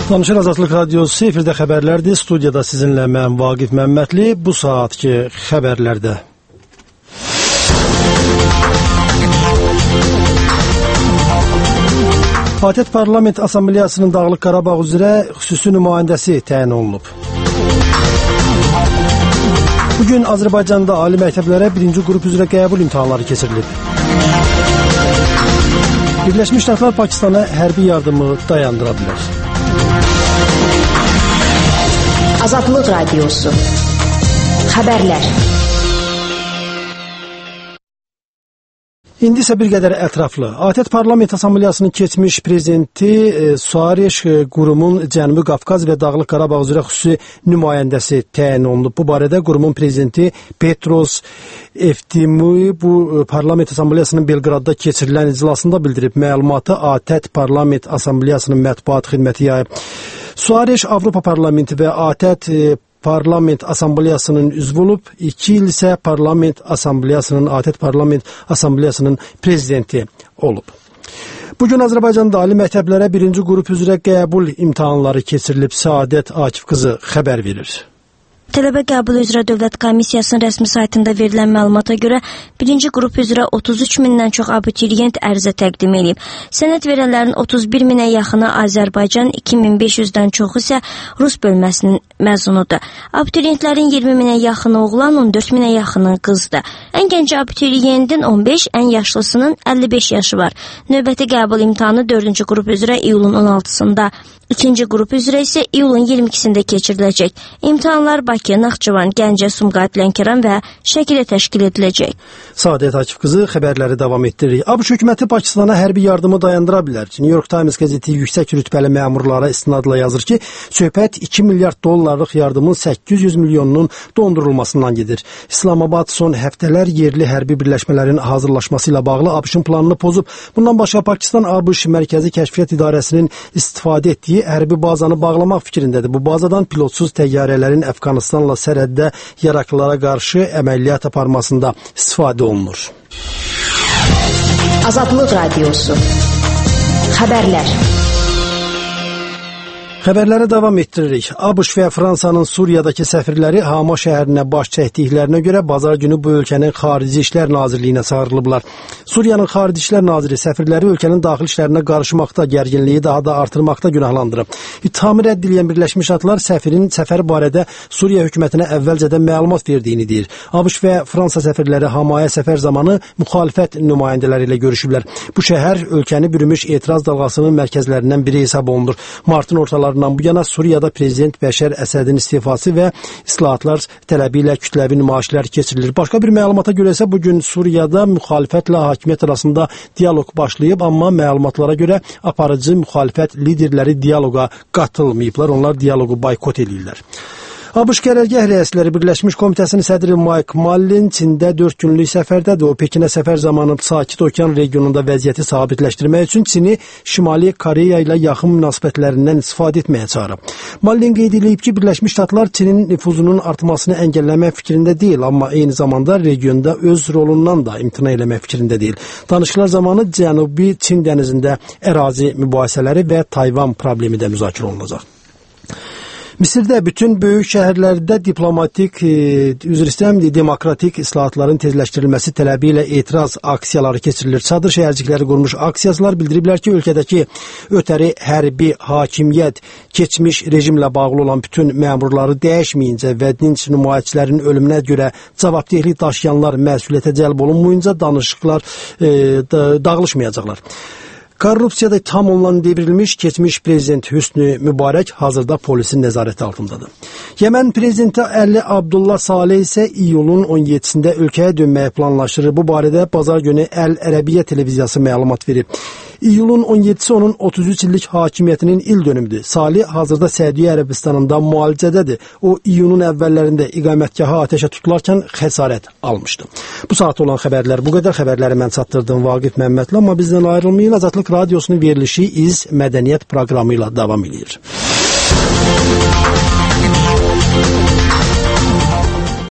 Danışır Azadlıq Radiosu efirdə xəbərlərdir. Studiyada sizinlə mən Vaqif Məmmədli. Bu saatki xəbərlərdə. ATƏT Parlament Assambleyasının Dağlıq Qarabağ üzrə xüsusi nümayəndəsi təyin olunub. Bugün Azərbaycanda ali məktəblərə birinci qrup üzrə qəbul imtahanları keçirilib. Birləşmiş Ştatlar Pakistana hərbi yardımı dayandıra bilər. Azadlıq Radiosu. Xəbərlər. İndi isə bir qədər ətraflı. ATƏT Parlament Assambleyasının keçmiş prezidenti Suareş qurumun Cənubi Qafqaz və Dağlıq Qarabağ üzrə xüsusi nümayəndəsi təyin olunub. Bu barədə qurumun prezidenti Petros Eftimoy bu Parlament Assambleyasının Belqradda keçirilən iclasında bildirib. Məlumatı ATƏT Parlament Assambleyasının mətbuat xidməti yayıb. Suareş Avropa Parlamenti və ATƏT Parlament Assambleyasının üzvü olub, 2 il isə Parlament Assambleyasının, ATƏT Parlament Assambleyasının prezidenti olub. Bugün Azərbaycanda ali məktəblərə birinci qrup üzrə qəbul imtahanları keçirilib. Səadət Akif qızı xəbər verir. Tələbə qəbulu üzrə Dövlət Komissiyasının rəsmi saytında verilən məlumata görə birinci qrup üzrə 33 mindən çox abituriyent ərizə təqdim edib. Sənəd verənlərin 31 minə yaxını Azərbaycan, 2500-dən çoxu isə Rus bölməsinin məzunudur. Abituriyentlərin 20 minə yaxını oğlan, 14 minə yaxını qızdır. Ən gənc abituriyentin 15, ən yaşlısının 55 yaşı var. Növbəti qəbul imtahanı 4-cü qrup üzrə iyulun 16-sında, ikinci qrup üzrə isə iyulun 22-sində keçiriləcək. İmtahanlar Bakı, Naxçıvan, Gəncə, Sumqayıt, Lənkəran və Şəkidə təşkil ediləcək. Səadət Akif qızı xəbərləri davam etdirir. ABŞ hökuməti Pakistana hərbi yardımı dayandıra bilər. New York Times qəzeti yüksək rütbəli məmurlara istinadla yazır ki, söhbət 2 milyard dollarlıq yardımın 800 milyonunun dondurulmasından gedir. İslamabad son həftələr yerli hərbi birləşmələrin hazırlaşması ilə bağlı ABŞ-ın planını pozub. Bundan başqa Pakistan ABŞ Mərkəzi Kəşfiyyat İdarəsinin istifadə etdiyi hərbi bazanı bağlamaq fikrindədir. Bu bazadan pilotsuz təyyarələrin Əfqanistanla sərhəddə yaraklılara qarşı əməliyyat aparmasında istifadə olunur. Azadlıq Radiosu. Xəbərlər. Xəbərlərə davam etdiririk. ABŞ və Fransanın Suriyadakı səfirləri Hama şəhərinə baş çəkdiklərinə görə bazar günü bu ölkənin Xarici İşlər Nazirliyinə çağırılıblar. Suriyanın Xarici İşlər Naziri səfirləri ölkənin daxili işlərinə qarışmaqda, gərginliyi daha da artırmaqda günahlandırıb. İttihamı rədd edən Birləşmiş Ştatlar səfirin səfər barədə Suriya hökumətinə əvvəlcədən məlumat verdiyini deyir. ABŞ və Fransa səfirləri Hamaya səfər zamanı müxalifət nümayəndələri ilə görüşüblər. Bu şəhər ölkəni bürümüş etiraz dalğasının mərkəzlərindən biri hesab olunur. Martın ortalarından bu yana Suriyada Prezident Bəşər Əsədin istifası və islahatlar tələbi ilə kütləvi nümayişlər keçirilir. Başqa bir məlumata görə isə bugün Suriyada müxalifətlə hakimiyyət arasında dialoq başlayıb, amma məlumatlara görə aparıcı müxalifət liderləri dialoqa qatılmayıblar. Onlar dialoqu boykot edirlər. ABŞ qərargah rəisləri Birləşmiş Komitəsinin sədri Mike Malin Çində 4 günlük səfərdədir. O, Pekinə səfər zamanı Sakit Okean regionunda vəziyyəti sabitləşdirmək üçün Çini Şimali Koreya ilə yaxın münasibətlərindən istifadə etməyə çağırıb. Malin qeyd edib ki, Birləşmiş Ştatlar Çinin nüfuzunun artmasını əngəlləmək fikrində deyil, amma eyni zamanda regionda öz rolundan da imtina eləmək fikrində deyil. Danışıqlar zamanı Cənubi Çin dənizində ərazi mübahisələri və Tayvan problemi də müzakirə olunacaq. Misirdə bütün böyük şəhərlərdə demokratik islahatların tezləşdirilməsi tələbi ilə etiraz aksiyaları keçirilir. Çadır şəhərcikləri qurmuş aksiyaçılar bildiriblər ki, ölkədəki ötəri hərbi hakimiyyət keçmiş rejimlə bağlı olan bütün məmurları dəyişməyincə və dinc nümayişçilərin ölümünə görə cavabdehlik daşıyanlar məsuliyyətə cəlb olunmayınca danışıqlar dağılışmayacaqlar. Korrupsiyada tam olunan devrilmiş keçmiş prezident Hüsnü Mübarək hazırda polisin nəzarəti altındadır. Yemen prezidenti Əli Abdullah Saleh isə iyulun 17-sində ölkəyə dönməyə planlaşır. Bu barədə bazar günü Əl-Ərəbiyyə televiziyası məlumat verib. İyulun 17-si onun 33 illik hakimiyyətinin il dönümüdür. Salih hazırda Səudiyyə Ərəbistanında müalicədədir. O, iyunun əvvəllərində iqamətgahı atəşə tutularkən xəsarət almışdı. Bu saat olan xəbərlər bu qədər. Xəbərləri mən çatdırdım Vaqif Məmmədli, amma bizdən ayrılmayın. Azadlıq Radiosunun verilişi İz Mədəniyyət proqramı ilə davam edir.